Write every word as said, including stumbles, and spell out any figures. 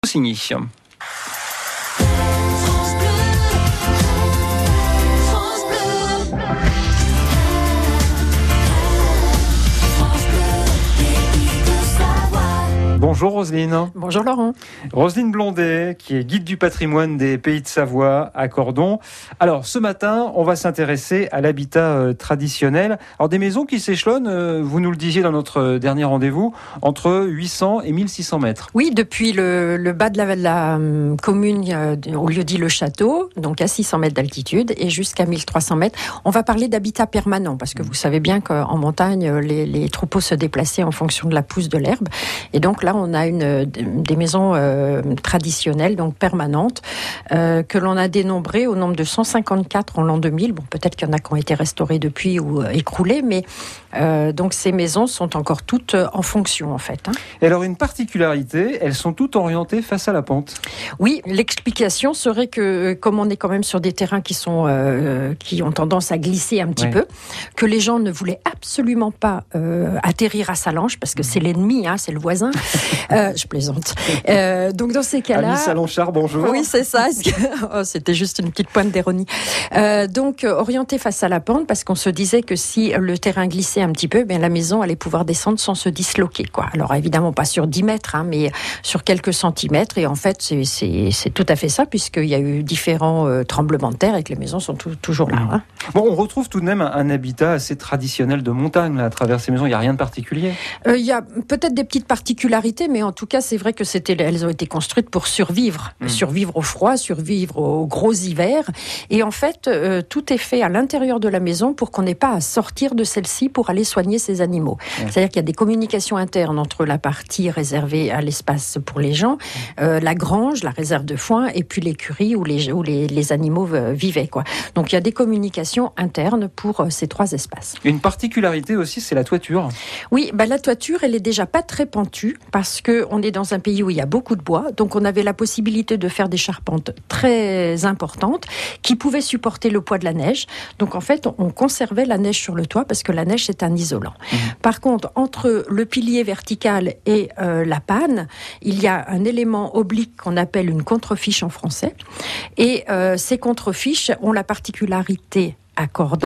Signy. Bonjour Roselyne. Bonjour Laurent. Roselyne Blondet, qui est guide du patrimoine des Pays de Savoie à Cordon. Alors ce matin, on va s'intéresser à l'habitat euh, traditionnel. Alors des maisons qui s'échelonnent, euh, vous nous le disiez dans notre dernier rendez-vous, entre huit cents et mille six cents mètres. Oui, depuis le, le bas de la, de la um, commune, euh, au lieu-dit le château, donc à six cents mètres d'altitude, et jusqu'à mille trois cents mètres. On va parler d'habitat permanent, parce que vous savez bien qu'en montagne, les, les troupeaux se déplaçaient en fonction de la pousse de l'herbe. Et donc là, on a une, des maisons euh, traditionnelles, donc permanentes, euh, que l'on a dénombrées au nombre de cent cinquante-quatre en l'an deux mille. Bon, peut-être qu'il y en a qui ont été restaurées depuis ou euh, écroulées, mais euh, donc ces maisons sont encore toutes en fonction, en fait. Hein. Et alors, une particularité, elles sont toutes orientées face à la pente. Oui, l'explication serait que, comme on est quand même sur des terrains qui sont euh, qui ont tendance à glisser un petit oui. peu, que les gens ne voulaient absolument pas euh, atterrir à Sallanches, parce que c'est l'ennemi, hein, c'est le voisin. Euh, je plaisante. Euh, donc dans ces cas-là, Ami Salonchard, bonjour. Oui, c'est ça. Oh, c'était juste une petite pointe d'ironie. Euh, donc euh, orienté face à la pente, parce qu'on se disait que si le terrain glissait un petit peu, bien la maison allait pouvoir descendre sans se disloquer, quoi. Alors évidemment pas sur dix mètres, hein, mais sur quelques centimètres. Et en fait, c'est, c'est, c'est tout à fait ça, puisqu'il y a eu différents euh, tremblements de terre et que les maisons sont tout, toujours là. Hein. Bon, on retrouve tout de même un, un habitat assez traditionnel de montagne là, à travers ces maisons. Il n'y a rien de particulier. Euh, il y a peut-être des petites particularités, mais en tout cas, c'est vrai que c'était, elles ont été construites pour survivre, mmh. survivre au froid, survivre aux gros hivers. Et en fait, euh, tout est fait à l'intérieur de la maison pour qu'on n'ait pas à sortir de celle-ci pour aller soigner ces animaux. Mmh. C'est-à-dire qu'il y a des communications internes entre la partie réservée à l'espace pour les gens, euh, la grange, la réserve de foin, et puis l'écurie où les, où les, les animaux vivaient, quoi. Donc il y a des communications internes pour euh, ces trois espaces. Une particularité aussi, c'est la toiture. Oui, bah, la toiture, elle est déjà pas très pentue parce que on est dans un pays où il y a beaucoup de bois, donc on avait la possibilité de faire des charpentes très importantes qui pouvaient supporter le poids de la neige. Donc en fait, on conservait la neige sur le toit parce que la neige, c'est un isolant. Mmh. Par contre, entre le pilier vertical et euh, la panne, il y a un élément oblique qu'on appelle une contrefiche en français. Et euh, ces contrefiches ont la particularité à Cordon